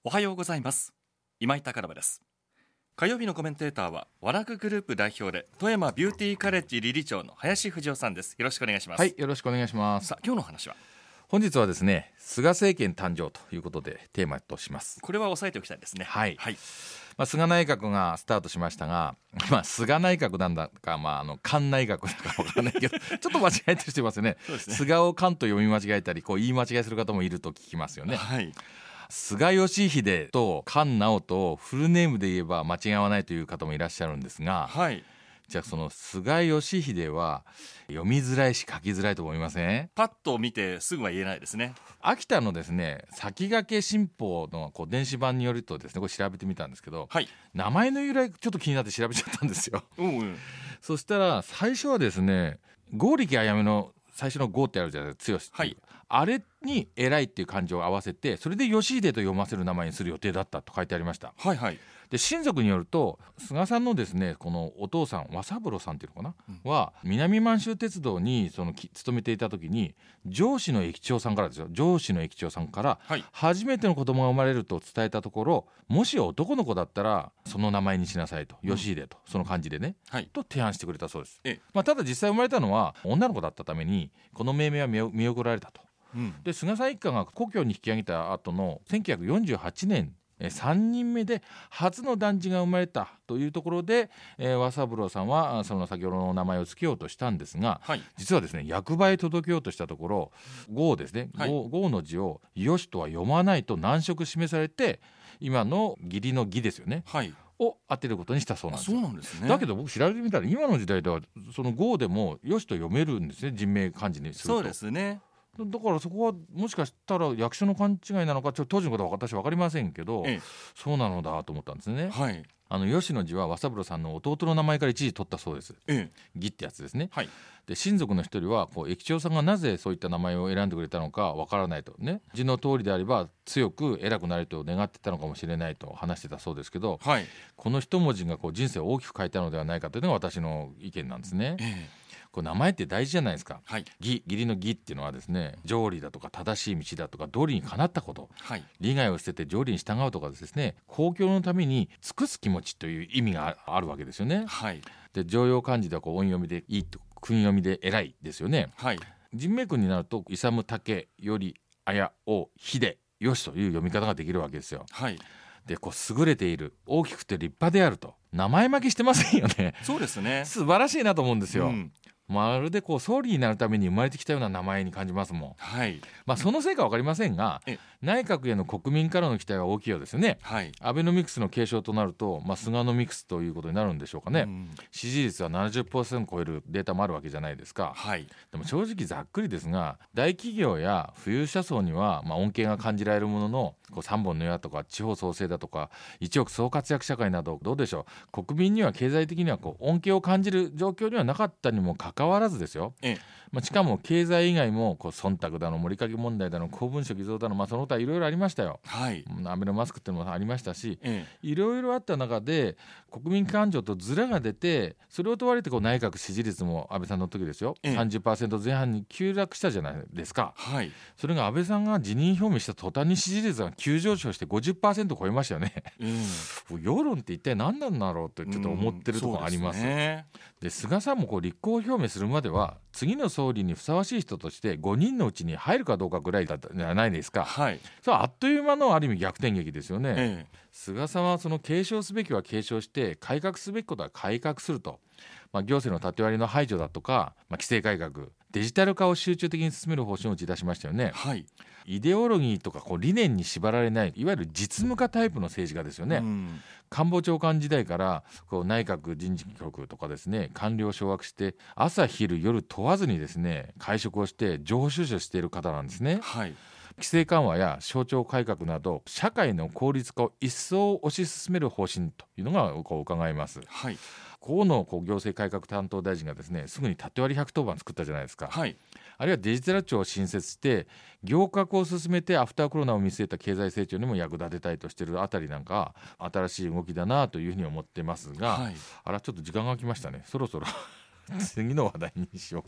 おはようございます。今井貴信です。火曜日のコメンテーターはワラクグループ代表で富山ビューティーカレッジ理事長の林藤夫さんです。よろしくお願いします。 はい、よろしくお願いします。 さあ、今日の話は本日はですね、菅政権誕生ということでテーマとします。 これは押さえておきたいですね。 はい、菅内閣がスタートしましたが、菅内閣なんだか、菅内閣だか分からないけどちょっと間違えてる人いますよね。 そうですね。 菅を菅と読み間違えたり言い間違いする方もいると聞きますよね。菅義偉と菅直人をフルネームで言えば間違わないという方もいらっしゃるんですが、じゃあその菅義偉は読みづらいし書きづらいと思いません？ パッと見てすぐは言えないですね。 秋田のですね、先駆け新報の電子版によるとですね、これ調べてみたんですけど、名前の由来ちょっと気になって調べちゃったんですよ。そしたら最初はですね、剛力あやめの最初の剛ってあるじゃないですか、強しっていう、あれに偉いっていう漢字を合わせて、それで義偉と読ませる名前にする予定だったと書いてありました。で、親族によると菅さんのですね、このお父さん和三郎さんっていうのかな、は南満州鉄道に勤めていた時に上司の駅長さんからですよ、上司の駅長さんから初めての子供が生まれると伝えたところ、もし男の子だったらその名前にしなさいと、義偉とその漢字でね、と提案してくれたそうです。ただ実際生まれたのは女の子だったためにこの命名は見送られたと。で、菅さん一家が故郷に引き上げた後の1948年3人目で初の男児が生まれたというところで、和三郎さんはその先ほどの名前を付けようとしたんですが、実はですね、役場へ届けようとしたところ、剛ですね、剛の字をよしとは読まないと難色示されて、今の義理の義ですよね、を当てることにしたそうなんですよ。 そうなんですね。 だけど僕調べてみたら今の時代ではその剛でもよしと読めるんですね、人名漢字にすると。そうですね。だからそこはもしかしたら役所の勘違いなのか、当時のことは私分かりませんけど、そうなのだと思ったんですね。吉の字は和三郎さんの弟の名前から一時取ったそうです。義ってやつですね。で、親族の一人は駅長さんがなぜそういった名前を選んでくれたのか分からないとね、字の通りであれば強く偉くなると願ってたのかもしれないと話してたそうですけど、この一文字が人生を大きく変えたのではないかというのが私の意見なんですね。名前って大事じゃないですか。義理の義っていうのはですね、条理だとか正しい道だとか道理にかなったこと、利害を捨てて条理に従うとかですね、公共のために尽くす気持ちという意味があるわけですよね。で、常用漢字では音読みでいいと、訓読みで偉いですよね。人名訓になると勇武頼綾王秀吉という読み方ができるわけですよ。で、優れている、大きくて立派であると名前負けしてませんよね。そうですね。素晴らしいなと思うんですよ。まるで総理になるために生まれてきたような名前に感じますもん。そのせいか分かりませんが、内閣への国民からの期待は大きいようですよね。アベノミクスの継承となると、菅ノミクスということになるんでしょうかね。支持率は 70% 超えるデータもあるわけじゃないですか。でも正直ざっくりですが、大企業や富裕者層には恩恵が感じられるものの、3本の矢とか地方創生だとか一億総活躍社会など、どうでしょう、国民には経済的には恩恵を感じる状況にはなかったにもかかわらずですよ。しかも経済以外も忖度だの盛りかけ問題だの公文書偽造だの、その他いろいろありましたよ。アベノマスクっていうのもありましたし、いろいろあった中で国民感情とズレが出て、それを問われて内閣支持率も安倍さんの時ですよ、30% 前半に急落したじゃないですか。それが安倍さんが辞任表明した途端に支持率が急上昇して 50% 超えましたよね。世論って一体何なんだろうってちょっと思ってるところがあります。で、菅さんも立候補表明するまでは次の総理にふさわしい人として5人のうちに入るかどうかぐらいだったじゃないですか。それはあっという間のある意味逆転劇ですよね。菅さんはその継承すべきは継承して改革すべきことは改革すると、行政の縦割りの排除だとか、規制改革、デジタル化を集中的に進める方針を打ち出しましたよね。イデオロギーとか理念に縛られない、いわゆる実務家タイプの政治家ですよね。官房長官時代から内閣人事局とかですね、官僚を掌握して朝昼夜問わずにですね、会食をして情報収集している方なんですね。規制緩和や省庁改革など社会の効率化を一層推し進める方針というのが伺えます。河野行政改革担当大臣がですね、すぐに縦割り110番作ったじゃないですか。あるいはデジタル庁を新設して行革を進めてアフターコロナを見据えた経済成長にも役立てたいとしているあたりなんか新しい動きだなというふうに思ってますが、ちょっと時間が来ましたね。そろそろ次の話題にしようかな。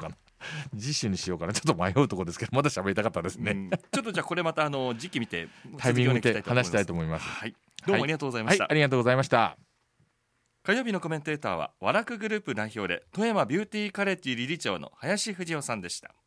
次週にしようかな、ちょっと迷うところですけど、まだ喋りたかったですね、 ちょっとじゃあこれまた時期見てタイミング見て話したいと思います。 はい、どうもありがとうございました。 はい、ありがとうございました。 火曜日のコメンテーターは和楽グループ代表で富山ビューティーカレッジ理事長の林藤夫さんでした。